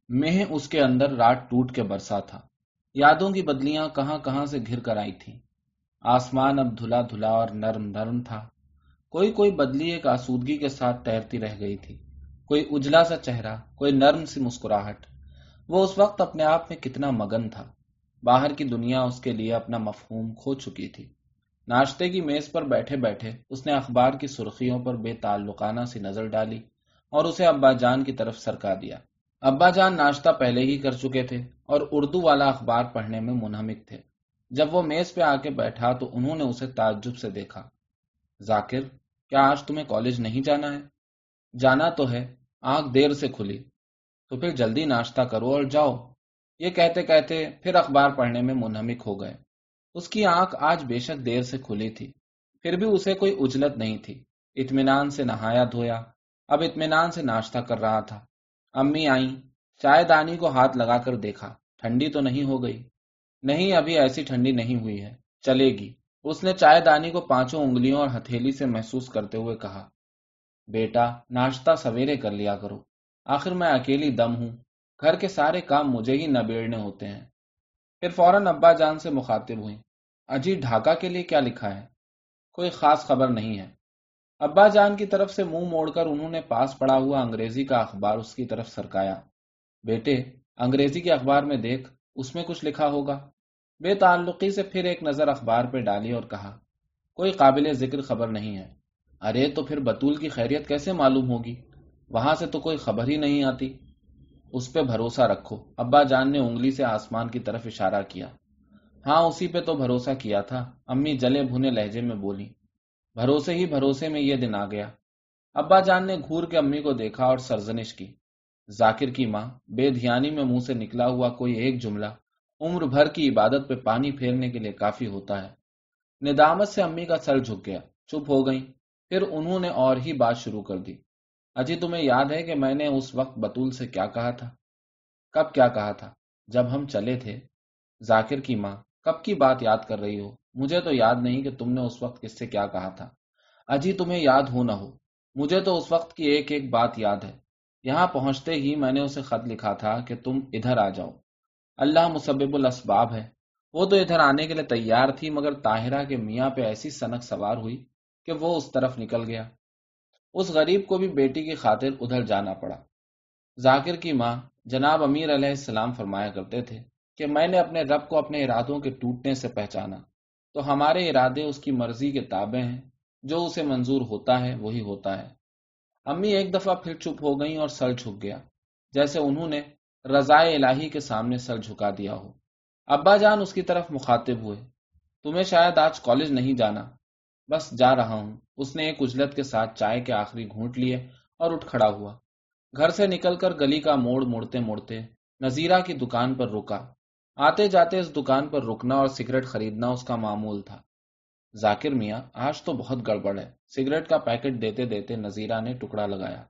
میں اس کے اندر رات ٹوٹ کے برسا تھا۔ یادوں کی بدلیاں کہاں کہاں سے گھر کر آئی تھیں۔ آسمان اب دھلا دھلا اور نرم نرم تھا۔ کوئی کوئی بدلی ایک آسودگی کے ساتھ تیرتی رہ گئی تھی، کوئی اجلا سا چہرہ، کوئی نرم سی مسکراہٹ۔ وہ اس وقت اپنے آپ میں کتنا مگن تھا۔ باہر کی دنیا اس کے لیے اپنا مفہوم کھو چکی تھی۔ ناشتے کی میز پر بیٹھے بیٹھے اس نے اخبار کی سرخیوں پر بے تعلقانہ سی نظر ڈالی اور اسے ابا جان کی طرف سرکا دیا۔ ابا جان ناشتہ پہلے ہی کر چکے تھے اور اردو والا اخبار پڑھنے میں منہمک تھے۔ جب وہ میز پہ آ کے بیٹھا تو انہوں نے اسے تعجب سے دیکھا۔ ذاکر، کیا آج تمہیں کالج نہیں جانا ہے؟ جانا تو ہے، آنکھ دیر سے کھلی۔ تو پھر جلدی ناشتہ کرو اور جاؤ۔ یہ کہتے کہتے پھر اخبار پڑھنے میں منہمک ہو گئے۔ اس کی آنکھ آج بے شک دیر سے کھلی تھی، پھر بھی اسے کوئی عجلت نہیں تھی۔ اطمینان سے نہایا دھویا، اب اطمینان سے ناشتہ کر رہا تھا۔ امی آئیں، چائے دانی کو ہاتھ لگا کر دیکھا، ٹھنڈی تو نہیں ہو گئی؟ نہیں، ابھی ایسی ٹھنڈی نہیں ہوئی ہے، چلے گی۔ اس نے چائے دانی کو پانچوں انگلیوں اور ہتھیلی سے محسوس کرتے ہوئے کہا، بیٹا ناشتہ سویرے کر لیا کرو، آخر میں اکیلی دم ہوں، گھر کے سارے کام مجھے ہی نبیڑنے ہوتے ہیں۔ پھر فوراً ابا جان سے مخاطب ہوئی، اجی ڈھاکہ کے لیے کیا لکھا ہے؟ کوئی خاص خبر نہیں ہے۔ ابا جان کی طرف سے منہ موڑ کر انہوں نے پاس پڑا ہوا انگریزی کا اخبار اس کی طرف سرکایا۔ بیٹے، انگریزی کے اخبار میں دیکھ، اس میں کچھ لکھا ہوگا۔ بے تعلقی سے پھر ایک نظر اخبار پہ ڈالی اور کہا، کوئی قابل ذکر خبر نہیں ہے۔ ارے تو پھر بطول کی خیریت کیسے معلوم ہوگی؟ وہاں سے تو کوئی خبر ہی نہیں آتی۔ اس پہ بھروسہ رکھو، ابا جان نے انگلی سے آسمان کی طرف اشارہ کیا۔ ہاں، اسی پہ تو بھروسہ کیا تھا، امی جلے بھونے لہجے میں بولی۔ بھروسے ہی بھروسے میں یہ دن آ گیا۔ ابا جان نے گھور کے امی کو دیکھا اور سرزنش کی۔ ذاکر کی ماں، بے دھیانی میں منہ سے نکلا ہوا کوئی ایک جملہ عمر بھر کی عبادت پہ پانی پھیرنے کے لیے کافی ہوتا ہے۔ ندامت سے امی کا سر جھک گیا، چپ ہو گئیں۔ پھر انہوں نے اور ہی بات شروع کر دی، اجی تمہیں یاد ہے کہ میں نے اس وقت بطول سے کیا کہا تھا؟ کب کیا کہا تھا؟ جب ہم چلے تھے۔ ذاکر کی ماں، کب کی بات یاد کر رہی ہو؟ مجھے تو یاد نہیں کہ تم نے اس وقت کس سے کیا کہا تھا۔ اجی تمہیں یاد ہو نہ ہو، مجھے تو اس وقت کی ایک ایک بات یاد ہے۔ یہاں پہنچتے ہی میں نے اسے خط لکھا تھا کہ تم ادھر آ جاؤ۔ اللہ مسبب الاسباب ہے، وہ تو ادھر آنے کے لیے تیار تھی، مگر طاہرہ کے میاں پہ ایسی سنک سوار ہوئی کہ وہ اس طرف نکل گیا۔ اس غریب کو بھی بیٹی کی خاطر ادھر جانا پڑا۔ ذاکر کی ماں جناب امیر علیہ السلام فرمایا کرتے تھے کہ میں نے اپنے رب کو اپنے ارادوں کے ٹوٹنے سے پہچانا، تو ہمارے ارادے اس کی مرضی کے تابع ہیں، جو اسے منظور ہوتا ہے وہی ہوتا ہے۔ امی ایک دفعہ پھر چپ ہو گئیں اور سر جھک گیا، جیسے انہوں نے رضائے الہی کے سامنے سر جھکا دیا ہو۔ ابا جان اس کی طرف مخاطب ہوئے، تمہیں شاید آج کالج نہیں جانا؟ بس جا رہا ہوں۔ اس نے ایک عجلت کے ساتھ چائے کے آخری گھونٹ لیے اور اٹھ کھڑا ہوا۔ گھر سے نکل کر گلی کا موڑ مڑتے مڑتے نذیرہ کی دکان پر رکا۔ آتے جاتے اس دکان پر رکنا اور سگریٹ خریدنا اس کا معمول تھا۔ ذاکر میاں، آج تو بہت گڑبڑ ہے۔ سگریٹ کا پیکٹ دیتے دیتے نذیرہ نے ٹکڑا لگایا۔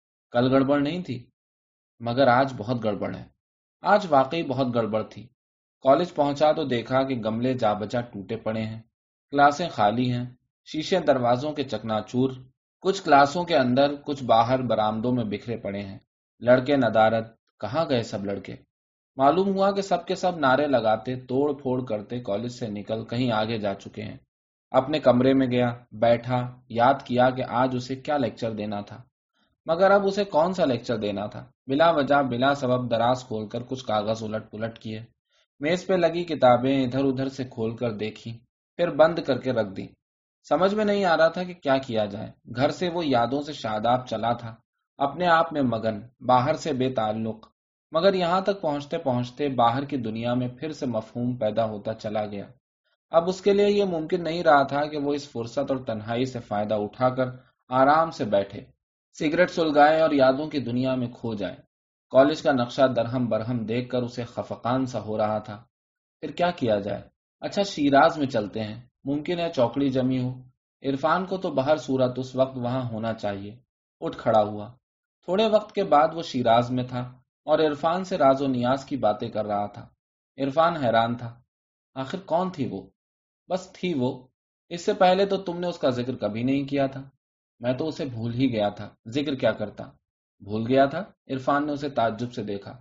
کل گڑبڑ نہیں تھی، مگر آج بہت گڑبڑ ہے۔ آج واقعی بہت گڑبڑ تھی۔ کالج پہنچا تو دیکھا کہ گملے جا بجا ٹوٹے پڑے ہیں، کلاسیں خالی ہیں، شیشے دروازوں کے چکناچور، کچھ کلاسوں کے اندر، کچھ باہر برآمدوں میں بکھرے پڑے ہیں۔ لڑکے ندارد، کہاں گئے سب لڑکے؟ معلوم ہوا کہ سب کے سب نعرے لگاتے، توڑ پھوڑ کرتے کالج سے نکل کہیں آگے جا چکے ہیں۔ اپنے کمرے میں گیا، بیٹھا، یاد کیا کہ آج اسے کیا لیکچر دینا تھا، مگر اب اسے کون سا لیکچر دینا تھا؟ بلا وجہ بلا سبب دراز کھول کر کچھ کاغذ الٹ پلٹ کیے، میز پہ لگی کتابیں ادھر ادھر سے کھول کر دیکھی، پھر بند کر کے رکھ دی۔ سمجھ میں نہیں آ رہا تھا کہ کیا کیا جائے۔ گھر سے وہ یادوں سے شاداب چلا تھا، اپنے آپ میں مگن، باہر سے بے تعلق، مگر یہاں تک پہنچتے پہنچتے باہر کی دنیا میں پھر سے مفہوم پیدا ہوتا چلا گیا۔ اب اس کے لیے یہ ممکن نہیں رہا تھا کہ وہ اس فرصت اور تنہائی سے فائدہ اٹھا کر آرام سے بیٹھے، سگریٹ سلگائے اور یادوں کی دنیا میں کھو جائے۔ کالج کا نقشہ درہم برہم دیکھ کر اسے خفقان سا ہو رہا تھا۔ پھر کیا کیا جائے؟ اچھا، شیراز میں چلتے ہیں، ممکن ہے چوکڑی جمی ہو۔ عرفان کو تو بہر صورت اس وقت وہاں ہونا چاہیے۔ اٹھ کھڑا ہوا۔ تھوڑے وقت کے بعد وہ شیراز میں تھا اور عرفان سے راز و نیاز کی باتیں کر رہا تھا۔ عرفان حیران تھا، آخر کون تھی وہ؟ بس تھی وہ، اس سے پہلے تو تم نے اس کا ذکر کبھی نہیں کیا تھا۔ میں تو اسے بھول ہی گیا تھا، ذکر کیا کرتا؟ بھول گیا تھا؟ عرفان نے اسے تعجب سے دیکھا۔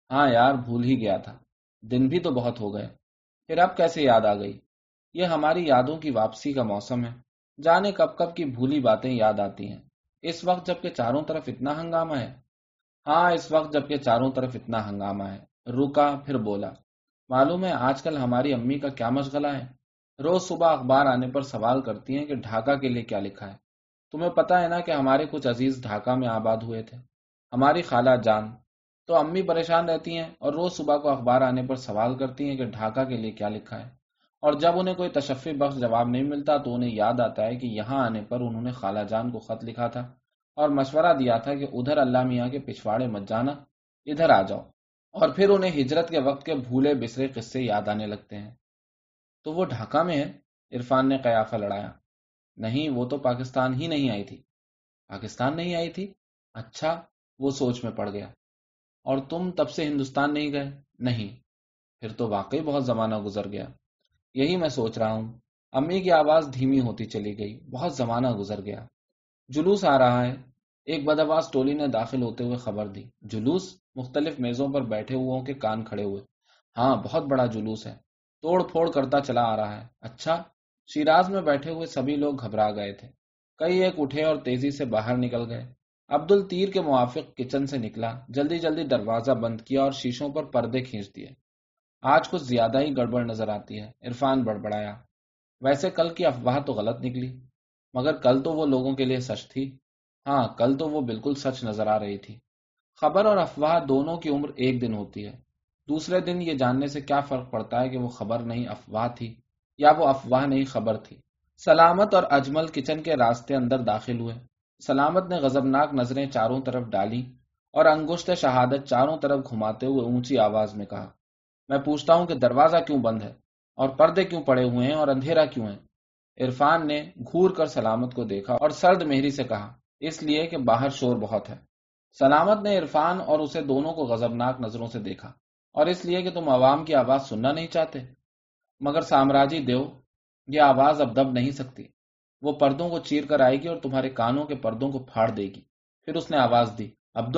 ہاں یار، بھول ہی گیا تھا، دن بھی تو بہت ہو گئے، پھر اب کیسے یاد آ گئی؟ یہ ہماری یادوں کی واپسی کا موسم ہے، جانے کب کب کی بھولی باتیں یاد آتی ہیں، اس وقت جب کہ چاروں طرف اتنا ہنگامہ ہے۔ ہاں، اس وقت جب کہ چاروں طرف اتنا ہنگامہ ہے، رکا پھر بولا، معلوم ہے آج کل ہماری امی کا کیا مشغلہ ہے؟ روز صبح اخبار آنے پر سوال کرتی ہیں کہ ڈھاکہ کے لیے کیا لکھا ہے۔ تمہیں پتہ ہے نا کہ ہمارے کچھ عزیز ڈھاکہ میں آباد ہوئے تھے، ہماری خالہ جان۔ تو امی پریشان رہتی ہیں اور روز صبح کو اخبار آنے پر سوال کرتی ہیں کہ ڈھاکہ کے لیے کیا لکھا ہے، اور جب انہیں کوئی تشفی بخش جواب نہیں ملتا تو انہیں یاد آتا ہے کہ یہاں آنے پر انہوں نے خالہ جان کو خط لکھا تھا اور مشورہ دیا تھا کہ ادھر اللہ میاں کے پچھواڑے مت جانا، ادھر آ جاؤ، اور پھر انہیں ہجرت کے وقت کے بھولے بسرے قصے یاد آنے لگتے ہیں۔ تو وہ ڈھاکہ میں ہے؟ عرفان نے قیافہ لڑایا۔ نہیں، وہ تو پاکستان ہی نہیں آئی تھی۔ پاکستان نہیں آئی تھی؟ اچھا، وہ سوچ میں پڑ گیا۔ اور تم تب سے ہندوستان نہیں گئے؟ نہیں۔ پھر تو واقعی بہت زمانہ گزر گیا۔ یہی میں سوچ رہا ہوں۔ امی کی آواز دھیمی ہوتی چلی گئی۔ بہت زمانہ گزر گیا۔ جلوس آ رہا ہے، ایک بدآواز ٹولی نے داخل ہوتے ہوئے خبر دی۔ جلوس؟ مختلف میزوں پر بیٹھے ہوں کے کان کھڑے ہوئے۔ ہاں، بہت بڑا جلوس ہے، توڑ پھوڑ کرتا چلا آ رہا ہے۔ اچھا؟ شیراز میں بیٹھے ہوئے سبھی لوگ گھبرا گئے تھے۔ کئی ایک اٹھے اور تیزی سے باہر نکل گئے۔ عبد الطیر کے موافق کچن سے نکلا، جلدی جلدی دروازہ بند کیا اور شیشوں پر پردے کھینچ دیے۔ آج کچھ زیادہ ہی گڑبڑ نظر آتی ہے، عرفان بڑبڑایا۔ ویسے کل کی افواہ تو غلط نکلی، مگر کل تو وہ لوگوں کے لیے سچ تھی۔ ہاں، کل تو وہ بالکل سچ نظر آ رہی تھی۔ خبر اور افواہ دونوں کی عمر ایک دن ہوتی ہے۔ دوسرے دن یہ جاننے سے کیا فرق پڑتا ہے کہ وہ خبر نہیں افواہ تھی، یا وہ افواہ نہیں خبر تھی؟ سلامت اور اجمل کچن کے راستے اندر داخل ہوئے۔ سلامت نے غضبناک نظریں چاروں طرف ڈالی اور انگشت شہادت چاروں طرف گھماتے ہوئے اونچی آواز میں کہا، میں پوچھتا ہوں کہ دروازہ کیوں بند ہے اور پردے کیوں پڑے ہوئے ہیں اور اندھیرا کیوں ہے؟ عرفان نے گھور کر سلامت کو دیکھا اور سرد مہری سے کہا، اس لیے کہ باہر شور بہت ہے۔ سلامت نے عرفان اور اسے دونوں کو غضبناک نظروں سے دیکھا، اور اس لیے کہ تم عوام کی آواز سننا نہیں چاہتے؟ مگر سامراجی دیو، یہ آواز اب دب نہیں سکتی، وہ پردوں کو چیر کر آئے گی اور تمہارے کانوں کے پردوں کو پھاڑ دے گی۔ پھر اس نے آواز دی،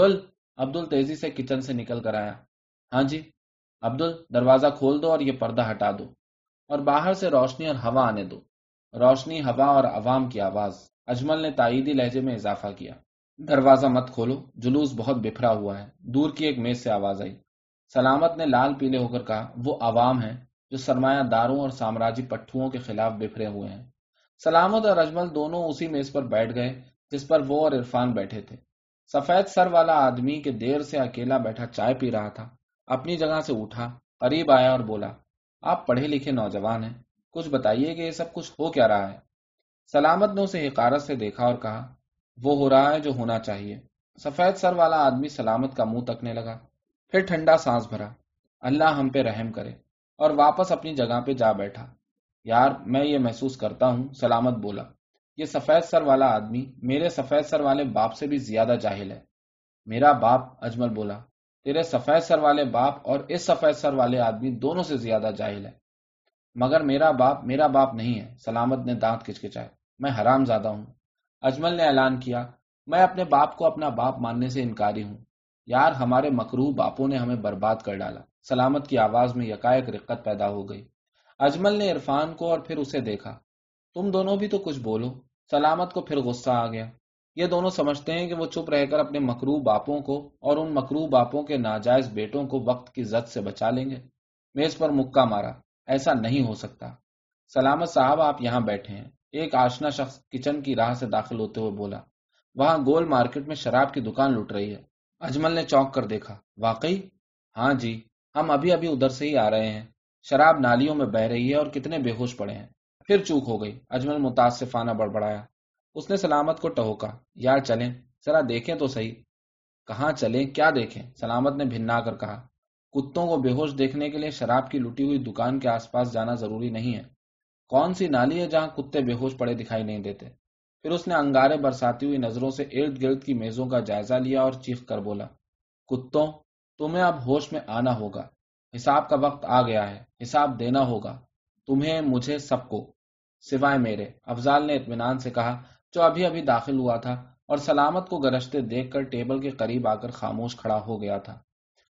عبدل تیزی سے کچن سے نکل کر آیا۔ ہاں جی؟ عبدل، دروازہ کھول دو اور یہ پردہ ہٹا دو، اور باہر سے روشنی اور ہوا آنے دو۔ روشنی، ہوا اور عوام کی آواز، اجمل نے تائیدی لہجے میں اضافہ کیا۔ دروازہ مت کھولو، جلوس بہت بکھرا ہوا ہے، دور کی ایک میز سے آواز آئی۔ سلامت نے لال پیلے ہو کر کہا، وہ عوام ہیں جو سرمایہ داروں اور سامراجی پٹھوؤں کے خلاف بکھرے ہوئے ہیں۔ سلامت اور اجمل دونوں اسی میز پر بیٹھ گئے جس پر وہ اور عرفان بیٹھے تھے۔ سفید سر والا آدمی کہ دیر سے اکیلا بیٹھا چائے پی رہا تھا، اپنی جگہ سے اٹھا، قریب آیا اور بولا، آپ پڑھے لکھے نوجوان ہیں، کچھ بتائیے کہ یہ سب کچھ ہو کیا رہا ہے؟ سلامت نے اسے حقارت سے دیکھا اور کہا، وہ ہو رہا ہے جو ہونا چاہیے۔ سفید سر والا آدمی سلامت کا منہ تکنے لگا، پھر ٹھنڈا سانس بھرا، اللہ ہم پہ رحم کرے، اور واپس اپنی جگہ پہ جا بیٹھا۔ یار، میں یہ محسوس کرتا ہوں، سلامت بولا، یہ سفید سر والا آدمی میرے سفید سر والے باپ سے بھی زیادہ جاہل ہے۔ میرا باپ؟ اجمل بولا، تیرے سفید سر والے باپ اور اس سفید سر والے آدمی دونوں سے زیادہ جاہل ہے۔ مگر میرا باپ نہیں ہے، سلامت نے دانت کچکچائے، میں حرام زادہ ہوں۔ اجمل نے اعلان کیا، میں اپنے باپ کو اپنا باپ ماننے سے انکاری ہوں۔ یار، ہمارے مکروہ باپوں نے ہمیں برباد کر ڈالا۔ سلامت کی آواز میں یکایک رقت پیدا ہو گئی۔ اجمل نے عرفان کو اور پھر اسے دیکھا، تم دونوں بھی تو کچھ بولو۔ سلامت کو پھر غصہ آ گیا۔ یہ دونوں سمجھتے ہیں کہ وہ چپ رہ کر اپنے مکروہ باپوں کو اور ان مکروہ باپوں کے ناجائز بیٹوں کو وقت کی زد سے بچا لیں گے۔ میز پر مکہ مارا، ایسا نہیں ہو سکتا۔ سلامت صاحب، آپ یہاں بیٹھے ہیں، ایک آشنا شخص کچن کی راہ سے داخل ہوتے ہوئے بولا، وہاں گول مارکیٹ میں شراب کی دکان لٹ رہی ہے۔ اجمل نے چونک کر دیکھا، واقعی؟ ہاں جی، ہم ابھی ابھی ادھر سے ہی آ رہے ہیں، شراب نالیوں میں بہہ رہی ہے اور کتنے بے ہوش پڑے ہیں۔ پھر چوک ہو گئی، اجمل متاسفانہ بڑبڑایا۔ اس نے سلامت کو ٹہوکا، یار چلیں، ذرا دیکھیں تو صحیح۔ کہاں چلیں، کیا دیکھیں؟ سلامت نے بھنا کر کہا، کتوں کو بے ہوش دیکھنے کے لیے شراب کی لٹی ہوئی دکان کے آس پاس جانا ضروری نہیں ہے۔ کون سی نالی ہے جہاں کتے بے ہوش پڑے دکھائی نہیں دیتے؟ پھر اس نے انگارے برساتی ہوئی نظروں سے ارد گرد کی میزوں کا جائزہ لیا اور چیخ کر بولا، کتوں، تمہیں اب ہوش میں آنا ہوگا، حساب کا وقت آ گیا ہے، حساب دینا ہوگا، تمہیں، مجھے، سب کو، سوائے میرے، افضال نے اطمینان سے کہا، جو ابھی ابھی داخل ہوا تھا اور سلامت کو گرجتے دیکھ کر ٹیبل کے قریب آ کر خاموش کھڑا ہو گیا تھا۔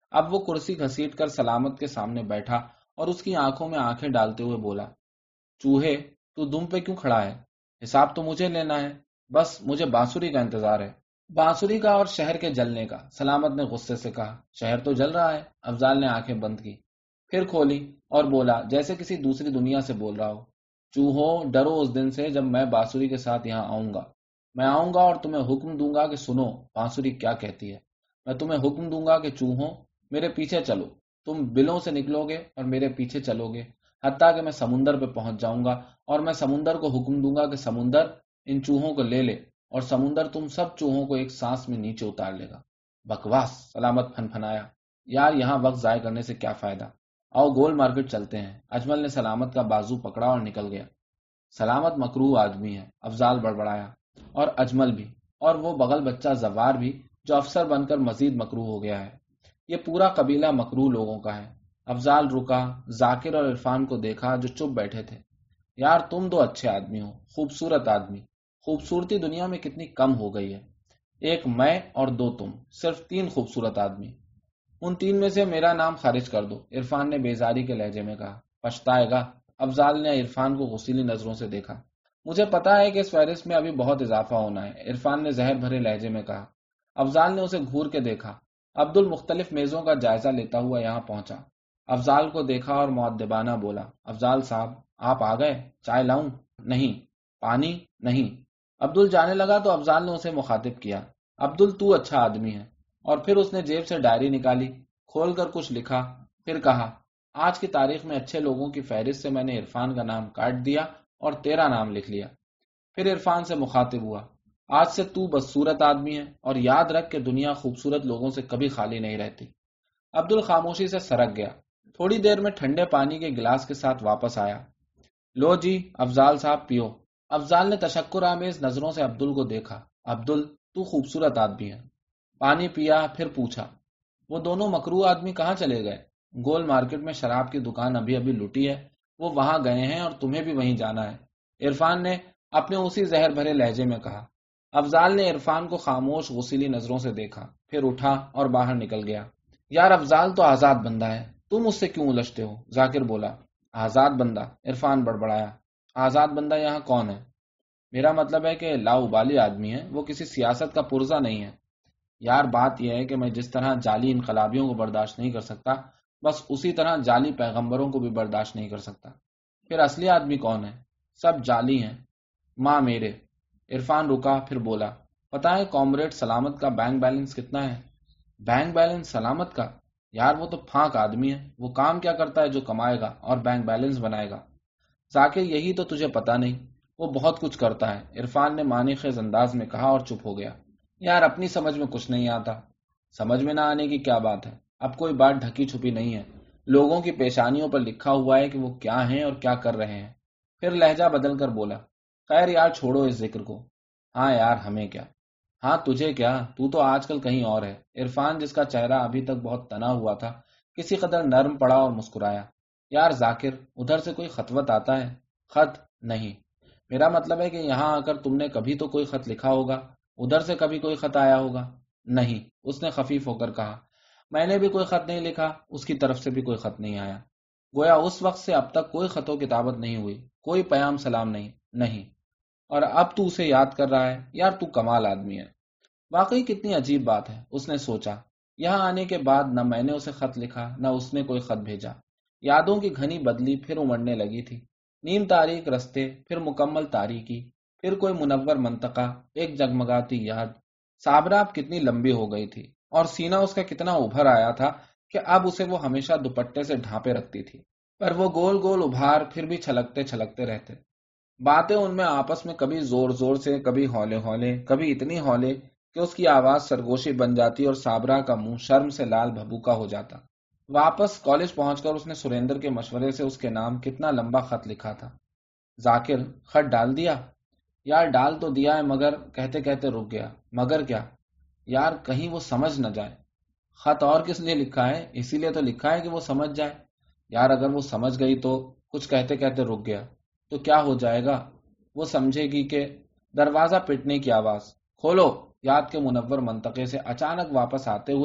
اب وہ کرسی گھسیٹ کر سلامت کے سامنے بیٹھا اور اس کی آنکھوں میں آنکھیں ڈالتے ہوئے بولا، چوہے، تو دم پہ کیوں کھڑا ہے؟ حساب تو مجھے لینا ہے، بس مجھے بانسری کا انتظار ہے۔ بانسری کا اور شہر کے جلنے کا، سلامت نے غصے سے کہا۔ شہر تو جل رہا ہے۔ افضال نے آنکھیں بند کی، پھر کھولی اور بولا جیسے کسی دوسری دنیا سے بول رہا ہو، چوہوں، ڈرو اس دن سے جب میں بانسری کے ساتھ یہاں آؤں گا۔ میں آؤں گا اور تمہیں حکم دوں گا کہ سنو بانسری کیا کہتی ہے۔ میں تمہیں حکم دوں گا کہ چوہوں، میرے پیچھے چلو۔ تم بلوں سے نکلو گے اور میرے پیچھے چلو گے، حتیٰ کہ میں سمندر پہ پہنچ جاؤں گا، اور میں سمندر کو حکم دوں گا کہ سمندر ان چوہوں کو لے لے، اور سمندر تم سب چوہوں کو ایک سانس میں نیچے اتار لے گا۔ بکواس، سلامت پھن پھنایا۔ یار یہاں وقت ضائع کرنے سے کیا فائدہ، آؤ گول مارکیٹ چلتے ہیں۔ اجمل نے سلامت کا بازو پکڑا اور نکل گیا۔ سلامت مکروہ آدمی ہے، افضال بڑبڑایا، اور اجمل بھی، اور وہ بغل بچہ زوار بھی جو افسر بن کر مزید مکروہ ہو گیا ہے۔ یہ پورا قبیلہ مکروہ لوگوں کا ہے۔ افضال رکا، ذاکر اور عرفان کو دیکھا جو چپ بیٹھے تھے۔ یار تم دو اچھے آدمی ہو، خوبصورت آدمی۔ خوبصورتی دنیا میں کتنی کم ہو گئی ہے، ایک میں اور دو تم، صرف 3 خوبصورت آدمی۔ ان 3 میں سے میرا نام خارج کر دو، عرفان نے بیزاری کے لہجے میں کہا۔ پچھتائے گا۔ افضال نے عرفان کو غصیلی نظروں سے دیکھا۔ مجھے پتا ہے کہ اس فہرست میں ابھی بہت اضافہ ہونا ہے، عرفان نے زہر بھرے لہجے میں کہا۔ افضال نے اسے گھور کے دیکھا۔ عبدل مختلف میزوں کا جائزہ لیتا ہوا یہاں پہنچا، افضال کو دیکھا اور مؤدبانہ بولا، افضال صاحب آپ آ گئے، چائے لاؤں؟ نہیں۔ پانی؟ نہیں۔ عبدل جانے لگا تو افضال نے اسے مخاطب کیا، عبدل تو اچھا آدمی ہے، اور پھر اس نے جیب سے ڈائری نکالی، کھول کر کچھ لکھا، پھر کہا، آج کی تاریخ میں اچھے لوگوں کی فہرست سے میں نے عرفان کا نام کاٹ دیا اور تیرا نام لکھ لیا۔ پھر عرفان سے مخاطب ہوا، آج سے تو بدصورت آدمی ہے، اور یاد رکھ کہ دنیا خوبصورت لوگوں سے کبھی خالی نہیں رہتی۔ عبدل خاموشی سے سرک گیا، تھوڑی دیر میں ٹھنڈے پانی کے گلاس کے ساتھ واپس آیا۔ لو جی افضال صاحب پیو۔ افضال نے تشکر آمیز نظروں سے عبدل کو دیکھا۔ عبدل تو خوبصورت آدمی ہے۔ پانی پیا، پھر پوچھا، وہ دونوں مکروہ آدمی کہاں چلے گئے؟ گول مارکیٹ میں شراب کی دکان ابھی ابھی لٹی ہے، وہ وہاں گئے ہیں اور تمہیں بھی وہیں جانا ہے، عرفان نے اپنے اسی زہر بھرے لہجے میں کہا۔ افضال نے عرفان کو خاموش غصیلی نظروں سے دیکھا، پھر اٹھا اور باہر نکل گیا۔ یار افضال تو آزاد بندہ ہے، تم اس سے کیوں الجھتے ہو؟ ذاکر بولا۔ آزاد بندہ؟ عرفان بڑبڑایا۔ آزاد بندہ یہاں کون ہے؟ میرا مطلب ہے کہ لاؤبالی آدمی ہے، وہ کسی سیاست کا پرزہ نہیں ہے۔ یار بات یہ ہے کہ میں جس طرح جعلی انقلابیوں کو برداشت نہیں کر سکتا، بس اسی طرح جعلی پیغمبروں کو بھی برداشت نہیں کر سکتا۔ پھر اصلی آدمی کون ہے؟ سب جعلی ہیں، ماں میرے۔ عرفان رکا، پھر بولا، پتہ ہے کامریڈ سلامت کا بینک بیلنس کتنا ہے؟ بینک بیلنس سلامت کا؟ یار وہ تو پھانک آدمی ہے، وہ کام کیا کرتا ہے جو کمائے گا اور بینک بیلنس بنائے گا؟ ذاکر یہی تو تجھے پتا نہیں، وہ بہت کچھ کرتا ہے، عرفان نے معنی خیز انداز میں کہا اور چپ ہو گیا۔ یار اپنی سمجھ میں کچھ نہیں آتا۔ سمجھ میں نہ آنے کی کیا بات ہے، اب کوئی بات ڈھکی چھپی نہیں ہے، لوگوں کی پیشانیوں پر لکھا ہوا ہے کہ وہ کیا ہیں اور کیا کر رہے ہیں۔ پھر لہجہ بدل کر بولا، خیر یار چھوڑو اس ذکر کو۔ ہاں یار ہمیں کیا؟ ہاں تجھے کیا، تو تو آج کل کہیں اور ہے۔ عرفان جس کا چہرہ ابھی تک بہت تنا ہوا تھا کسی قدر نرم پڑا اور مسکرایا۔ یار ذاکر ادھر سے کوئی خطوط آتا ہے؟ خط نہیں، میرا مطلب ہے کہ یہاں آ کر تم نے کبھی تو کوئی خط لکھا ہوگا، ادھر سے کبھی کوئی خط آیا ہوگا؟ نہیں، اس نے خفیف ہو کر کہا، میں نے بھی کوئی خط نہیں لکھا، اس کی طرف سے بھی کوئی خط نہیں آیا۔ گویا اس وقت سے اب تک کوئی خط و کتابت نہیں ہوئی، کوئی پیام سلام نہیں۔ نہیں، اور اب تو اسے یاد کر رہا ہے؟ یار تو کمال آدمی ہے۔ واقعی کتنی عجیب بات ہے، اس نے سوچا۔ یہاں آنے کے بعد نہ میں نے اسے خط لکھا نہ اس نے کوئی خط بھیجا۔ یادوں کی گھنی بدلی پھر امڑنے لگی تھی، نیم تاریک رستے، پھر مکمل تاریکی، پھر کوئی منور منطقہ، ایک جگمگاتی یاد۔ صابرہ اب کتنی لمبی ہو گئی تھی، اور سینہ اس کا کتنا ابھر آیا تھا کہ اب اسے وہ ہمیشہ دوپٹے سے ڈھانپے رکھتی تھی، پر وہ گول گول ابھار پھر بھی چھلکتے چھلکتے رہتے۔ باتیں ان میں آپس میں کبھی زور زور سے، کبھی ہولے ہولے، کبھی اتنی ہولے کہ اس کی آواز سرگوشی بن جاتی اور صابرہ کا منہ شرم سے لال بھبوکا ہو جاتا۔ واپس کالج پہنچ کر اس نے سریندر کے مشورے سے اس کے نام کتنا لمبا خط لکھا تھا۔ ذاکر، خط ڈال دیا؟ یار ڈال تو دیا ہے، مگر کہتے کہتے رک گیا۔ مگر کیا؟ یار کہیں وہ سمجھ نہ جائے۔ خط اور کس لیے لکھا ہے؟ اسی لیے تو لکھا ہے کہ وہ سمجھ جائے۔ یار اگر وہ سمجھ گئی تو؟ کچھ کہتے کہتے رک گیا۔ تو کیا ہو جائے گا؟ وہ سمجھے گی کہ… دروازہ پٹنے کی آواز، کھولو! یاد کے منور منطقے سے اچانک واپس آتے ہوئے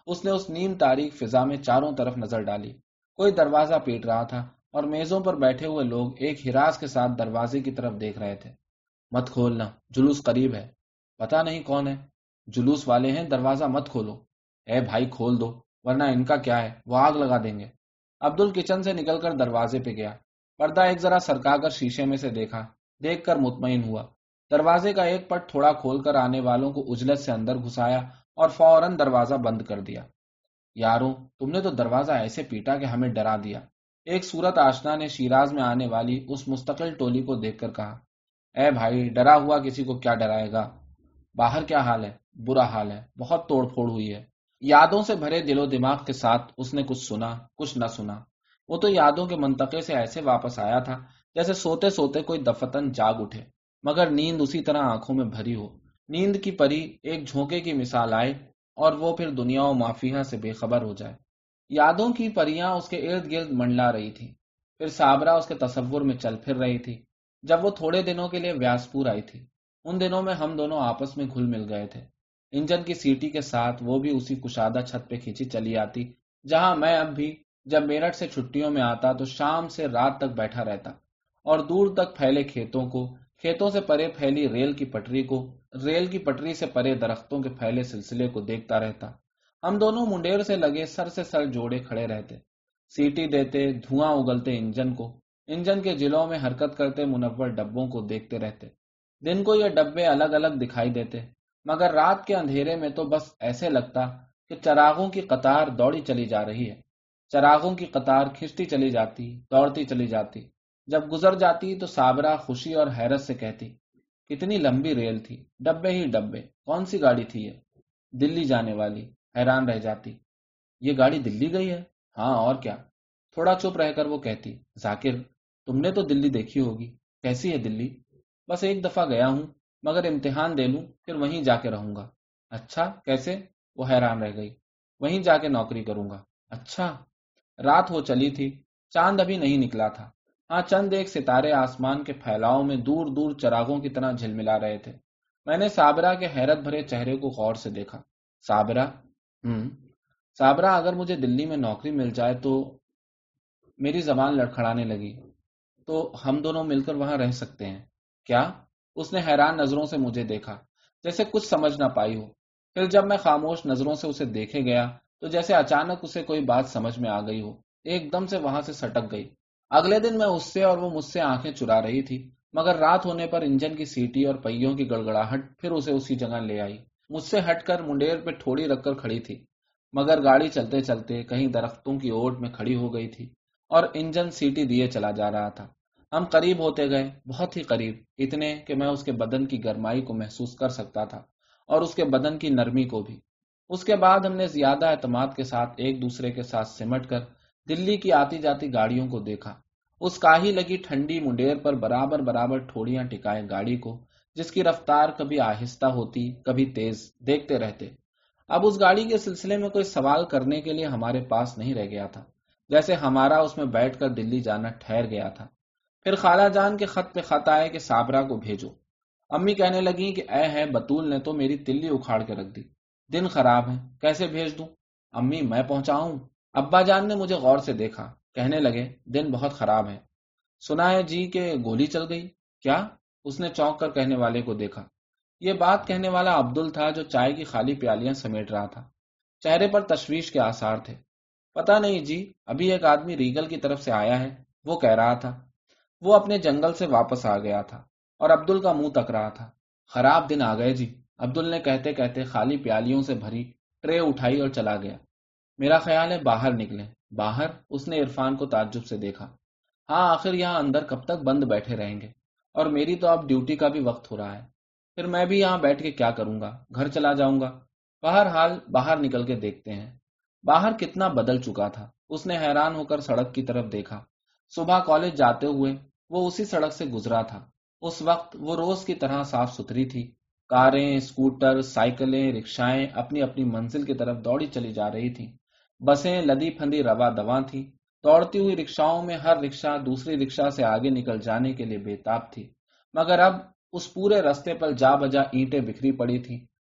اس نے اس نیم تاریک فضا میں چاروں طرف نظر ڈالی۔ کوئی دروازہ پیٹ رہا تھا اور میزوں پر بیٹھے ہوئے لوگ ایک ہراس کے ساتھ دروازے کی طرف دیکھ رہے تھے۔ مت کھولنا، جلوس قریب ہے۔ پتا نہیں کون ہے، جلوس والے ہیں، دروازہ مت کھولو۔ اے بھائی کھول دو، ورنہ ان کا کیا ہے، وہ آگ لگا دیں گے۔ عبدل کچن سے نکل کر دروازے پہ گیا، پردہ ایک ذرا سرکا کر شیشے میں سے دیکھا، دیکھ کر مطمئن ہوا۔ دروازے کا ایک پٹ تھوڑا کھول کر آنے والوں کو اجلت سے اندر گھسایا اور فوراً دروازہ بند کر دیا۔ یاروں، تم نے تو دروازہ ایسے پیٹا کہ ہمیں ڈرا دیا، ایک صورت آشنا نے شیراز میں آنے والی اس مستقل ٹولی کو دیکھ کر کہا۔ اے بھائی، ڈرا ہوا کسی کو کیا ڈرائے گا؟ باہر کیا حال ہے؟ برا حال ہے، بہت توڑ پھوڑ ہوئی ہے۔ یادوں سے بھرے دل و دماغ کے ساتھ اس نے کچھ سنا، کچھ نہ سنا۔ وہ تو یادوں کے منطقے سے ایسے واپس آیا تھا جیسے سوتے سوتے کوئی دفتن جاگ اٹھے، مگر نیند اسی طرح آنکھوں میں بھری ہو۔ نیند کی پری ایک جھونکے کی مثال آئے اور وہ پھر دنیا و مافیہ سے بے خبر ہو جائے۔ یادوں کی پریاں اس کے ارد گرد منڈلا رہی تھی، پھر صابرہ اس کے تصور میں چل پھر رہی تھی۔ جب وہ تھوڑے دنوں کے لیے ویاسپور آئی تھی، ان دنوں میں ہم دونوں آپس میں گھل مل گئے تھے۔ انجن کی سیٹی کے ساتھ وہ بھی اسی کشادہ چھت پہ کھینچی چلی آتی جہاں میں اب بھی جب میرٹھ سے چھٹیوں میں آتا تو شام سے رات تک بیٹھا رہتا اور دور تک پھیلے کھیتوں کو، کھیتوں سے پرے پھیلی ریل کی پٹری کو، ریل کی پٹری سے پرے درختوں کے پھیلے سلسلے کو دیکھتا رہتا۔ ہم دونوں منڈیر سے لگے سر سے سر جوڑے کھڑے رہتے، سیٹی دیتے، دھواں اگلتے انجن کو، انجن کے جلوں میں حرکت کرتے منور ڈبوں کو دیکھتے رہتے۔ دن کو یہ ڈبے الگ الگ دکھائی دیتے، مگر رات کے اندھیرے میں تو بس ایسے لگتا کہ چراغوں کی قطار دوڑی چلی جا رہی ہے۔ چراغوں کی قطار کھنچتی چلی جاتی، دوڑتی چلی جاتی۔ جب گزر جاتی تو صابرہ خوشی اور حیرت سے کہتی، کتنی لمبی ریل تھی، ڈبے ہی ڈبے، کون سی گاڑی تھی یہ؟ دلی جانے والی۔ حیران رہ جاتی، یہ گاڑی دلی گئی ہے؟ ہاں اور کیا۔ تھوڑا چپ رہ کر وہ کہتی، ذاکر تم نے تو دلی دیکھی ہوگی، کیسی ہے دلی؟ بس ایک دفعہ گیا ہوں، مگر امتحان دے لوں پھر وہیں جا کے رہوں گا۔ اچھا کیسے؟ وہ حیران رہ گئی۔ وہیں جا کے نوکری کروں گا۔ اچھا۔ رات ہو چلی تھی، چاند ابھی نہیں نکلا تھا۔ ہاں چند ایک ستارے آسمان کے پھیلاؤ میں دور دور چراغوں کی طرح جھلملا رہے تھے۔ میں نے صابرہ کے حیرت بھرے چہرے کو غور سے دیکھا۔ صابرہ؟ صابرہ، اگر مجھے دلی میں نوکری مل جائے تو… میری زبان لڑکھڑانے لگی۔ تو ہم دونوں مل کر وہاں رہ سکتے ہیں؟ کیا؟ اس نے حیران نظروں سے مجھے دیکھا، جیسے کچھ سمجھ نہ پائی ہو۔ پھر جب میں خاموش نظروں سے اسے دیکھے گیا تو جیسے اچانک اسے کوئی بات سمجھ میں آ گئی ہو، ایک دم سے وہاں سے سٹک گئی۔ اگلے دن میں اس سے اور وہ مجھ سے آنکھیں چرا رہی تھی، مگر رات ہونے پر انجن کی سیٹی اور پہیوں کی گڑگڑاہٹ پھر اسے اسی جگہ لے آئی۔ مجھ سے ہٹ کر منڈیر پہ ٹھوڑی رکھ کر کھڑی تھی، مگر گاڑی چلتے چلتے کہیں درختوں کی اوٹ میں کھڑی ہو گئی تھی اور انجن سیٹی دیے چلا جا رہا تھا۔ ہم قریب ہوتے گئے، بہت ہی قریب، اتنے کہ میں اس کے بدن کی گرمائی کو محسوس کر سکتا تھا اور اس کے بدن کی نرمی کو بھی۔ اس کے بعد ہم نے زیادہ اعتماد کے ساتھ ایک دوسرے کے ساتھ سمٹ کر دلی کی آتی جاتی گاڑیوں کو دیکھا، اس کاہی لگی ٹھنڈی منڈیر پر برابر برابر ٹھوڑیاں ٹکائے گاڑی کو، جس کی رفتار کبھی آہستہ ہوتی کبھی تیز، دیکھتے رہتے۔ اب اس گاڑی کے سلسلے میں کوئی سوال کرنے کے لیے ہمارے پاس نہیں رہ گیا تھا، جیسے ہمارا اس میں بیٹھ کر دلی جانا ٹھہر گیا تھا۔ پھر خالہ جان کے خط پہ خط آئے کہ صابرہ کو بھیجو۔ امی کہنے لگیں کہ اے ہے بطول نے تو میری تلی اکھاڑ کے رکھ دی، دن خراب ہے، کیسے بھیج دوں؟ امی میں پہنچاؤں؟ ابا جان نے مجھے غور سے دیکھا، کہنے لگے دن بہت خراب ہے۔ سنا ہے جی کہ گولی چل گئی؟ کیا؟ اس نے چونک کر کہنے والے کو دیکھا۔ یہ بات کہنے والا عبدل تھا جو چائے کی خالی پیالیاں سمیٹ رہا تھا۔ چہرے پر تشویش کے آثار تھے۔ پتہ نہیں جی، ابھی ایک آدمی ریگل کی طرف سے آیا ہے، وہ کہہ رہا تھا۔ وہ اپنے جنگل سے واپس آ گیا تھا اور عبدل کا منہ تک رہا تھا۔ خراب دن آ گئے جی، عبدل نے کہتے کہتے خالی پیالیوں سے بھری ٹرے اٹھائی اور چلا گیا۔ میرا خیال ہے باہر نکلیں۔ باہر؟ اس نے عرفان کو تعجب سے دیکھا۔ ہاں، آخر یہاں اندر کب تک بند بیٹھے رہیں گے؟ اور میری تو اب ڈیوٹی کا بھی وقت ہو رہا ہے، پھر میں بھی یہاں بیٹھ کے کیا کروں گا؟ گھر چلا جاؤں گا۔ بہرحال باہر نکل کے دیکھتے ہیں۔ باہر کتنا بدل چکا تھا، اس نے حیران ہو کر سڑک کی طرف دیکھا۔ صبح کالج جاتے ہوئے وہ اسی سڑک سے گزرا تھا۔ اس وقت وہ روز کی طرح صاف ستھری تھی۔ کاریں، اسکوٹر، سائیکلیں، رکشائیں اپنی اپنی منزل کی طرف دوڑی چلی جا رہی تھیں۔ بسیں لدی پھندی رواں دواں تھیں۔ دوڑتی ہوئی رکشاؤں میں ہر رکشا دوسری رکشا سے آگے نکل جانے کے لیے بے تاب تھی، مگر اب اس پورے رستے پر جا بجا اینٹیں بکھری پڑی تھیں،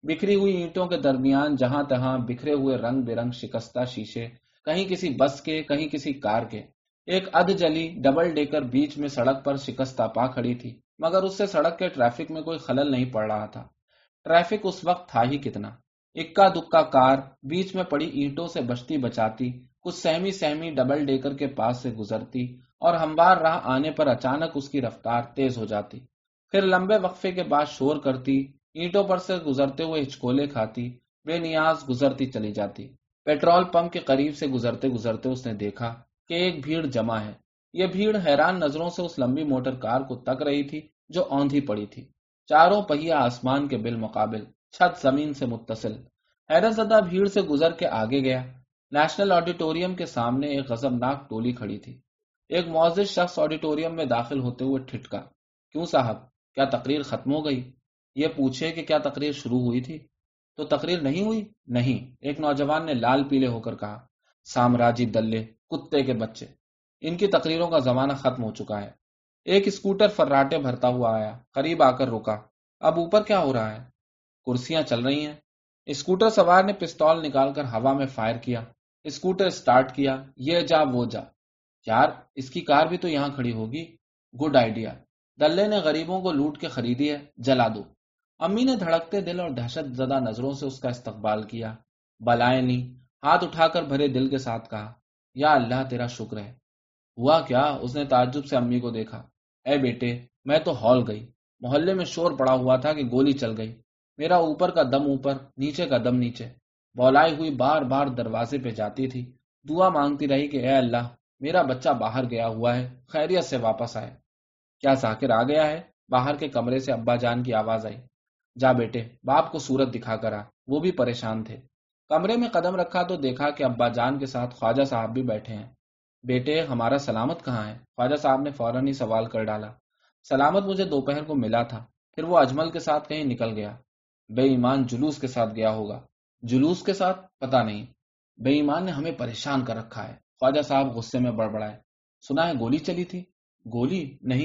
بکھری ہوئی اینٹوں کے درمیان جہاں تہاں بکھرے ہوئے رنگ برنگ شکستہ شیشے، کہیں کسی بس کے کہیں کسی کار کے۔ ایک ادھ جلی ڈبل ڈیکر بیچ میں سڑک پر شکستہ پا کھڑی تھی، مگر اس سے سڑک کے ٹریفک میں کوئی خلل نہیں پڑ رہا تھا۔ ٹریفک اس وقت تھا ہی کتنا، اکا دکا کار بیچ میں پڑی اینٹوں سے بچتی بچاتی کچھ سہمی سہمی ڈبل ڈیکر کے پاس سے گزرتی، اور ہموار راہ آنے پر اچانک اس کی رفتار تیز ہو جاتی، پھر لمبے وقفے کے بعد شور کرتی، اینٹوں پر سے گزرتے ہوئے ہچکولے کھاتی، بے نیاز گزرتی چلی جاتی۔ پیٹرول پمپ کے قریب سے گزرتے گزرتے اس نے دیکھا کہ ایک بھیڑ جمع ہے۔ یہ بھیڑ حیران نظروں سے اس لمبی موٹر کار کو تک رہی تھی جو اوندھی پڑی تھی، چاروں پہیہ آسمان کے بالمقابل، چھت زمین سے متصل۔ حیرت زدہ بھیڑ سے گزر کے آگے گیا۔ نیشنل آڈیٹوریم کے سامنے ایک غضبناک ٹولی کھڑی تھی۔ ایک معزز شخص آڈیٹوریم میں داخل ہوتے ہوئے ٹھٹکا، کیوں صاحب، کیا تقریر ختم ہو گئی؟ یہ پوچھے کہ کیا تقریر شروع ہوئی تھی تو تقریر نہیں ہوئی؟ نہیں، ایک نوجوان نے لال پیلے ہو کر کہا، سامراجی دلے، کتے کے بچے، ان کی تقریروں کا زمانہ ختم ہو چکا ہے۔ ایک اسکوٹر فراٹے بھرتا ہوا آیا، قریب آ کر رکا۔ اب اوپر کیا ہو رہا ہے؟ کرسیاں چل رہی ہیں۔ اسکوٹر سوار نے پستول نکال کر ہوا میں فائر کیا۔ اسکوٹر سٹارٹ کیا، یہ جا وہ جا۔ یار، اس کی کار بھی تو یہاں کھڑی ہوگی۔ گڈ آئیڈیا، دلے نے غریبوں کو لوٹ کے خریدی ہے، جلا دو۔ امی نے دھڑکتے دل اور دہشت زدہ نظروں سے اس کا استقبال کیا۔ بلائیں نہیں، ہاتھ اٹھا کر بھرے دل کے ساتھ کہا، یا اللہ تیرا شکر ہے۔ ہوا کیا؟ اس نے تعجب سے امی کو دیکھا۔ اے بیٹے، میں تو ہال گئی، محلے میں شور پڑا ہوا تھا کہ گولی چل گئی۔ میرا اوپر کا دم اوپر، نیچے کا دم نیچے۔ بولائی ہوئی بار بار دروازے پہ جاتی تھی، دعا مانگتی رہی کہ اے اللہ، میرا بچہ باہر گیا ہوا ہے، خیریت سے واپس آئے۔ کیا ذاکر آ گیا ہے؟ باہر کے کمرے سے ابا جان کی آواز آئی۔ جا بیٹے، باپ کو صورت دکھا کر آ، وہ بھی پریشان تھے۔ کمرے میں قدم رکھا تو دیکھا کہ ابا جان کے ساتھ خواجہ صاحب بھی بیٹھے ہیں۔ بیٹے، ہمارا سلامت کہاں ہے؟ خواجہ صاحب نے فوراً ہی سوال کر ڈالا۔ سلامت مجھے دوپہر کو ملا تھا، پھر وہ اجمل کے ساتھ کہیں نکل گیا۔ بے ایمان جلوس کے ساتھ گیا ہوگا۔ جلوس کے ساتھ؟ پتہ نہیں، بے ایمان نے ہمیں پریشان کر رکھا ہے۔ خواجہ صاحب غصے میں بڑبڑائے۔ سنا ہے گولی چلی تھی؟ گولی؟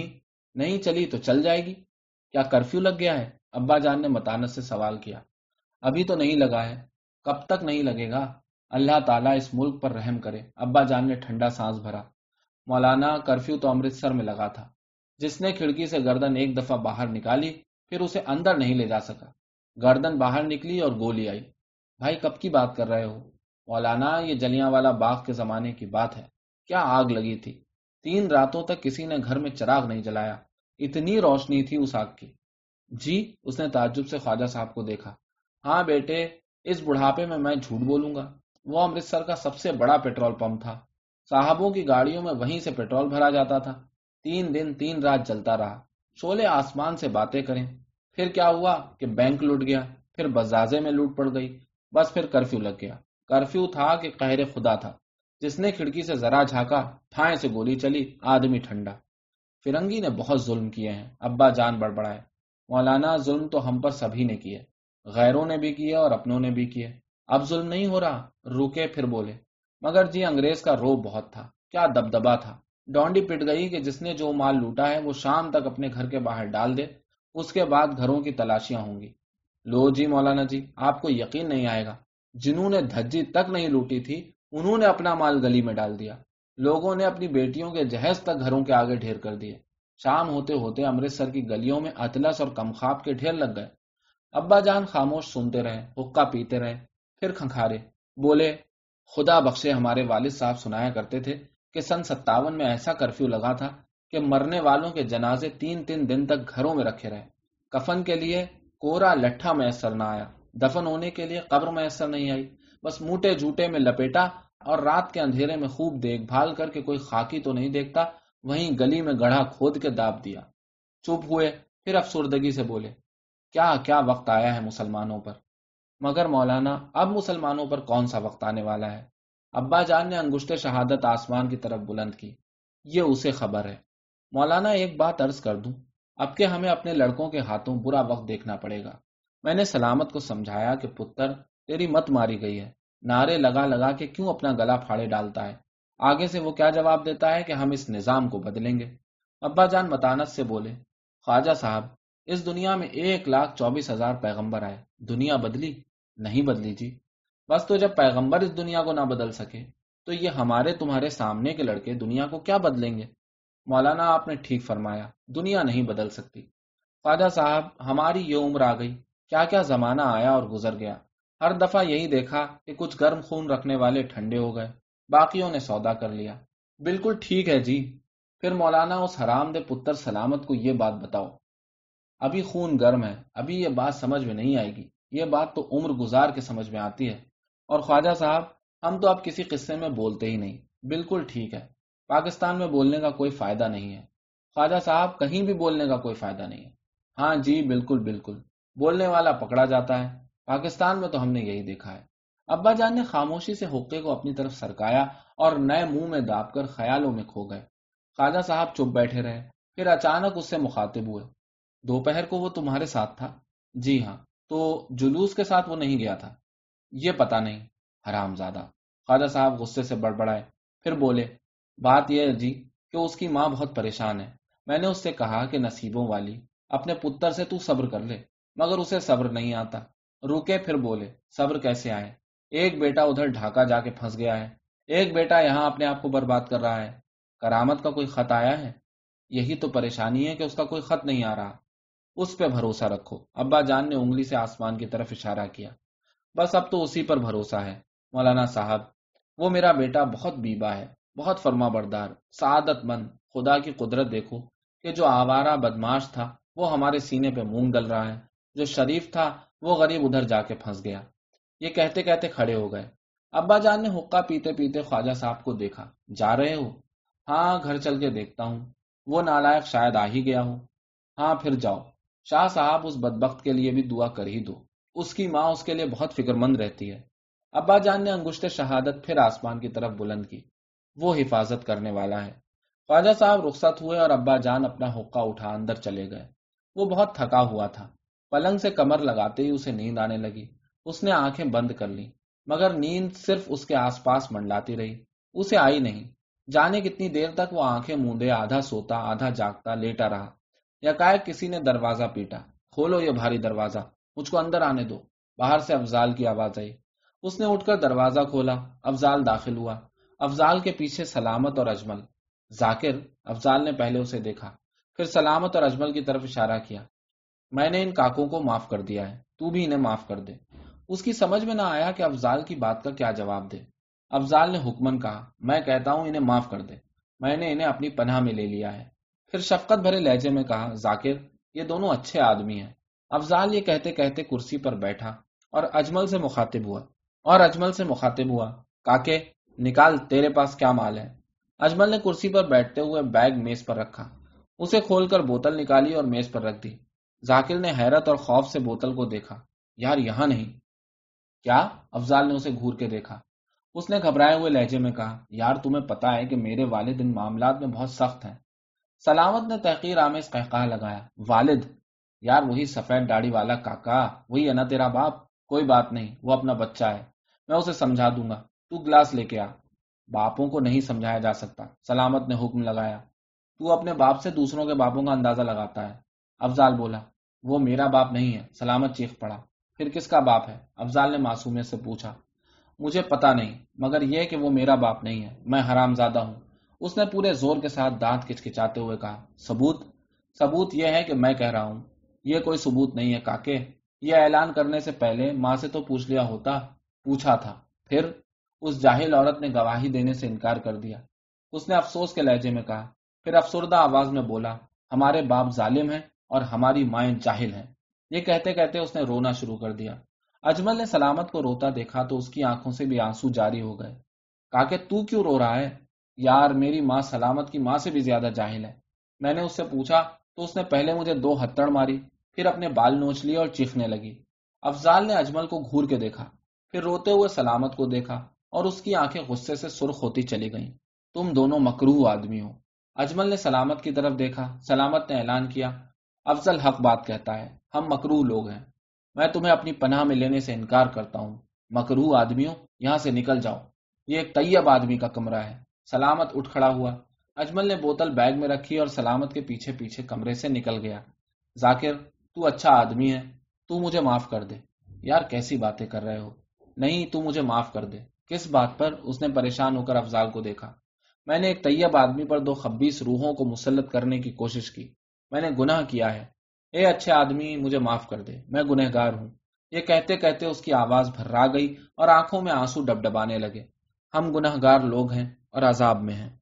نہیں چلی تو چل جائے گی۔ کیا کرفیو لگ گیا ہے؟ ابا جان نے متانت سے سوال کیا۔ ابھی تو نہیں لگا ہے۔ کب تک نہیں لگے گا؟ اللہ تعالیٰ اس ملک پر رحم کرے۔ ابا جان نے ٹھنڈا سانس بھرا۔ مولانا، کرفیو تو امرتسر میں لگا تھا۔ جس نے کھڑکی سے گردن ایک دفعہ باہر نکالی، پھر اسے اندر نہیں لے جا سکا۔ گردن باہر نکلی اور گولی آئی۔ بھائی، کب کی بات کر رہے ہو؟ مولانا، یہ جلیانوالہ باغ کے زمانے کی بات ہے۔ کیا آگ لگی تھی! 3 راتوں تک کسی نے گھر میں چراغ نہیں جلایا، اتنی روشنی تھی اس آگ کی۔ جی؟ اس نے تعجب سے خواجہ صاحب کو دیکھا۔ ہاں بیٹے، اس بڑھاپے میں جھوٹ بولوں گا؟ وہ امرتسر کا سب سے بڑا پیٹرول پمپ تھا، صاحبوں کی گاڑیوں میں وہیں سے پیٹرول بھرا جاتا تھا۔ 3 دن 3 رات جلتا رہا، شعلے آسمان سے باتیں کریں۔ پھر کیا ہوا کہ بینک لوٹ گیا، پھر بزازے میں لوٹ پڑ گئی، بس پھر کرفیو لگ گیا۔ کرفیو تھا کہ قہر خدا تھا؟ جس نے کھڑکی سے ذرا جھانکا، ٹھائیں سے گولی چلی، آدمی ٹھنڈا۔ فرنگی نے بہت ظلم کیے ہیں، ابا جان بڑبڑائے۔ مولانا، ظلم تو ہم پر سبھی نے کیے، غیروں نے بھی کیے اور اپنوں نے بھی کیے۔ اب ظلم نہیں ہو رہا؟ رکے پھر بولے، مگر جی انگریز کا روب بہت تھا، کیا دبدبا تھا۔ ڈونڈی پٹ گئی کہ جس نے جو مال لوٹا ہے وہ شام تک اپنے گھر کے باہر ڈال دے، اس کے بعد گھروں کی تلاشیاں ہوں گی۔ لو جی مولانا جی، آپ کو یقین نہیں آئے گا، جنہوں نے دھجی تک نہیں لوٹی تھی انہوں نے اپنا مال گلی میں ڈال دیا۔ لوگوں نے اپنی بیٹیوں کے جہیز تک گھروں کے آگے ڈھیر کر دیے۔ شام ہوتے ہوتے امرتسر کی گلیوں میں اطلس اور کمخاب کے ڈھیر لگ گئے۔ ابا جان خاموش سنتے رہے، حقہ پیتے رہے، پھر کھنکھارے بولے، خدا بخشے، ہمارے والد صاحب سنایا کرتے تھے کہ سن 57 میں ایسا کرفیو لگا تھا کہ مرنے والوں کے جنازے 3 دن تک گھروں میں رکھے رہے۔ کفن کے لیے کورا لٹھا میسر نہ آیا، دفن ہونے کے لیے قبر میسر نہیں آئی، بس موٹے جھوٹے میں لپیٹا اور رات کے اندھیرے میں خوب دیکھ بھال کر کے کوئی خاکی تو نہیں دیکھتا، وہیں گلی میں گڑھا کھود کے داب دیا۔ چپ ہوئے، پھر افسردگی سے بولے، کیا کیا وقت آیا ہے مسلمانوں پر۔ مگر مولانا، اب مسلمانوں پر کون سا وقت آنے والا ہے؟ ابا جان نے انگشت شہادت آسمان کی طرف بلند کی۔ یہ اسے خبر ہے۔ مولانا، ایک بات عرض کر دوں، اب کہ ہمیں اپنے لڑکوں کے ہاتھوں برا وقت دیکھنا پڑے گا۔ میں نے سلامت کو سمجھایا کہ پتر، تیری مت ماری گئی ہے، نعرے لگا لگا کے کیوں اپنا گلا پھاڑے ڈالتا ہے؟ آگے سے وہ کیا جواب دیتا ہے کہ ہم اس نظام کو بدلیں گے۔ ابا جان متانت سے بولے، خواجہ صاحب، اس دنیا میں 1,24,000 پیغمبر آئے، دنیا بدلی؟ نہیں بدلی جی۔ بس تو جب پیغمبر اس دنیا کو نہ بدل سکے تو یہ ہمارے تمہارے سامنے کے لڑکے دنیا کو کیا بدلیں گے؟ مولانا آپ نے ٹھیک فرمایا، دنیا نہیں بدل سکتی۔ خواجہ صاحب، ہماری یہ عمر آ گئی، کیا کیا زمانہ آیا اور گزر گیا، ہر دفعہ یہی دیکھا کہ کچھ گرم خون رکھنے والے ٹھنڈے ہو گئے، باقیوں نے سودا کر لیا۔ بالکل ٹھیک ہے جی۔ پھر مولانا اس حرام دے پتر سلامت کو یہ بات بتاؤ۔ ابھی خون گرم ہے، ابھی یہ بات سمجھ میں نہیں آئے گی، یہ بات تو عمر گزار کے سمجھ میں آتی ہے۔ اور خواجہ صاحب، ہم تو اب کسی قصے میں بولتے ہی نہیں۔ بالکل ٹھیک ہے، پاکستان میں بولنے کا کوئی فائدہ نہیں ہے۔ خواجہ صاحب، کہیں بھی بولنے کا کوئی فائدہ نہیں ہے۔ ہاں جی، بالکل بالکل، بولنے والا پکڑا جاتا ہے۔ پاکستان میں تو ہم نے یہی دیکھا ہے۔ ابا جان نے خاموشی سے حقے کو اپنی طرف سرکایا اور نئے منہ میں داب کر خیالوں میں کھو گئے۔ خواجہ صاحب چپ بیٹھے رہے، پھر اچانک اس سے مخاطب ہوئے۔ دوپہر کو وہ تمہارے ساتھ تھا؟ جی ہاں۔ تو جلوس کے ساتھ وہ نہیں گیا تھا؟ یہ پتہ نہیں، حرام زادہ۔ خواجہ صاحب غصے سے بڑبڑائے، پھر بولے، بات یہ ہے جی کہ اس کی ماں بہت پریشان ہے۔ میں نے اس سے کہا کہ نصیبوں والی اپنے پتر سے تو صبر کر لے، مگر اسے صبر نہیں آتا۔ رکے، پھر بولے، صبر کیسے آئے؟ ایک بیٹا ادھر ڈھاکہ جا کے پھنس گیا ہے، ایک بیٹا یہاں اپنے آپ کو برباد کر رہا ہے۔ کرامت کا کوئی خط آیا ہے؟ یہی تو پریشانی ہے کہ اس کا کوئی خط نہیں آ رہا۔ اس پہ بھروسہ رکھو۔ ابا جان نے انگلی سے آسمان کی طرف اشارہ کیا۔ بس اب تو اسی پر بھروسہ ہے مولانا صاحب۔ وہ میرا بیٹا بہت بیبا ہے، بہت فرما بردار، سعادت مند۔ خدا کی قدرت دیکھو کہ جو آوارہ بدماش تھا وہ ہمارے سینے پہ مونگ ڈل رہا ہے، جو شریف تھا وہ غریب ادھر جا کے پھنس گیا۔ یہ کہتے کہتے کھڑے ہو گئے۔ ابا جان نے حقہ پیتے پیتے خواجہ صاحب کو دیکھا۔ جا رہے ہو؟ ہاں، گھر چل کے دیکھتا ہوں، وہ نالائق شاید آ ہی گیا ہو۔ ہاں پھر جاؤ۔ شاہ صاحب، اس بدبخت کے لیے بھی دعا کر ہی دو، اس کی ماں اس کے لیے بہت فکر مند رہتی ہے۔ ابا جان نے انگشت شہادت پھر آسمان کی طرف بلند کی۔ وہ حفاظت کرنے والا ہے۔ خواجہ صاحب رخصت ہوئے اور ابا جان اپنا حقہ اٹھا اندر چلے گئے۔ وہ بہت تھکا ہوا تھا۔ پلنگ سے کمر لگاتے ہی اسے نیند آنے لگی۔ اس نے آنکھیں بند کر لی، مگر نیند صرف اس کے آس پاس منڈلاتی رہی، اسے آئی نہیں۔ جانے کتنی دیر تک وہ آنکھیں موندے آدھا سوتا آدھا جاگتا لیٹا رہا۔ یکائک کسی نے دروازہ پیٹا۔ کھولو یہ بھاری دروازہ، مجھ کو اندر آنے دو۔ باہر سے افضال کی آواز آئی۔ اس نے اٹھ کر دروازہ کھولا۔ افضال داخل ہوا۔ افضال کے پیچھے سلامت اور اجمل۔ ذاکر، افضال نے پہلے اسے دیکھا، پھر سلامت اور اجمل کی طرف اشارہ کیا۔ میں نے ان کاکوں کو معاف کر دیا ہے، تو بھی انہیں معاف کر دے۔ اس کی سمجھ میں نہ آیا کہ افضال کی بات کا کیا جواب دے۔ افضال نے حکمن کہا، میں کہتا ہوں انہیں معاف کر دے، میں نے انہیں اپنی پناہ میں لے لیا ہے۔ پھر شفقت بھرے لہجے میں کہا، ذاکر، یہ دونوں اچھے آدمی ہیں۔ افضال یہ کہتے کہتے کرسی پر بیٹھا اور اجمل سے مخاطب ہوا، کاکے، نکال، تیرے پاس کیا مال ہے؟ اجمل نے کرسی پر بیٹھتے ہوئے بیگ میز پر رکھا، اسے کھول کر بوتل نکالی اور میز پر رکھ دی۔ ذاکر نے حیرت اور خوف سے بوتل کو دیکھا۔ یار، یہاں نہیں۔ کیا؟ افضال نے اسے گھور کے دیکھا۔ اس نے گھبرائے ہوئے لہجے میں کہا، یار تمہیں پتا ہے کہ میرے والد ان معاملات میں بہت سخت ہیں۔ سلامت نے تحقیر آمیز قہقہہ لگایا، والد؟ یار وہی سفید داڑھی والا کاکا، وہی ہے نا تیرا باپ؟ کوئی بات نہیں، وہ اپنا بچہ ہے، میں اسے سمجھا دوں گا، تو گلاس لے کے آ۔ باپوں کو نہیں سمجھایا جا سکتا، سلامت نے حکم لگایا۔ تو اپنے باپ سے دوسروں کے باپوں کا اندازہ لگاتا ہے۔ افضال بولا، وہ میرا باپ نہیں ہے۔ سلامت چیخ پڑا، پھر کس کا باپ ہے؟ افضال نے معصومیت سے پوچھا۔ مجھے پتا نہیں، مگر یہ کہ وہ میرا باپ نہیں ہے، میں حرام زادہ ہوں۔ اس نے پورے زور کے ساتھ دانت کچکچاتے ہوئے کہا، ثبوت؟ ثبوت یہ ہے کہ میں کہہ رہا ہوں۔ یہ کوئی ثبوت نہیں ہے کاکے، یہ اعلان کرنے سے پہلے ماں سے تو پوچھ لیا ہوتا۔ پوچھا تھا، پھر؟ اس جاہل عورت نے گواہی دینے سے انکار کر دیا۔ اس نے افسوس کے لہجے میں کہا، پھر افسردہ آواز میں بولا، ہمارے باپ ظالم ہیں اور ہماری مائیں جاہل ہیں۔ یہ کہتے کہتے اس نے رونا شروع کر دیا۔ اجمل نے سلامت کو روتا دیکھا تو اس کی آنکھوں سے بھی آنسو جاری ہو گئے۔ کاکے، تو کیوں رو رہا ہے؟ یار میری ماں سلامت کی ماں سے بھی زیادہ جاہل ہے۔ میں نے اس سے پوچھا تو اس نے پہلے مجھے 2 ہتھڑ ماری، پھر اپنے بال نوچ لیے اور چیخنے لگی۔ افضال نے اجمل کو گھور کے دیکھا، پھر روتے ہوئے سلامت کو دیکھا اور اس کی آنکھیں غصے سے سرخ ہوتی چلی گئیں۔ تم دونوں مکروہ آدمی ہو۔ اجمل نے سلامت کی طرف دیکھا۔ سلامت نے اعلان کیا، افضل حق بات کہتا ہے، ہم مکروہ لوگ ہیں، میں تمہیں اپنی پناہ میں لینے سے انکار کرتا ہوں۔ مکروہ آدمیوں، یہاں سے نکل جاؤ، یہ ایک طیب آدمی کا کمرہ ہے۔ سلامت اٹھ کھڑا ہوا۔ اجمل نے بوتل بیگ میں رکھی اور سلامت کے پیچھے پیچھے کمرے سے نکل گیا۔ ذاکر، تو اچھا آدمی ہے، تو مجھے معاف کر دے۔ یار کیسی باتیں کر رہے ہو؟ نہیں، تو مجھے معاف کر دے۔ کس بات پر؟ اس نے پریشان ہو کر افضال کو دیکھا۔ میں نے ایک طیب آدمی پر 2 خبیث روحوں کو مسلط کرنے کی کوشش کی۔ میں نے گناہ کیا ہے۔ اے اچھے آدمی، مجھے معاف کر دے، میں گنہگار ہوں۔ یہ کہتے کہتے اس کی آواز بھرا گئی اور آنکھوں میں آنسو ڈبڈبانے لگے۔ ہم گنہگار لوگ ہیں اور عذاب میں ہیں۔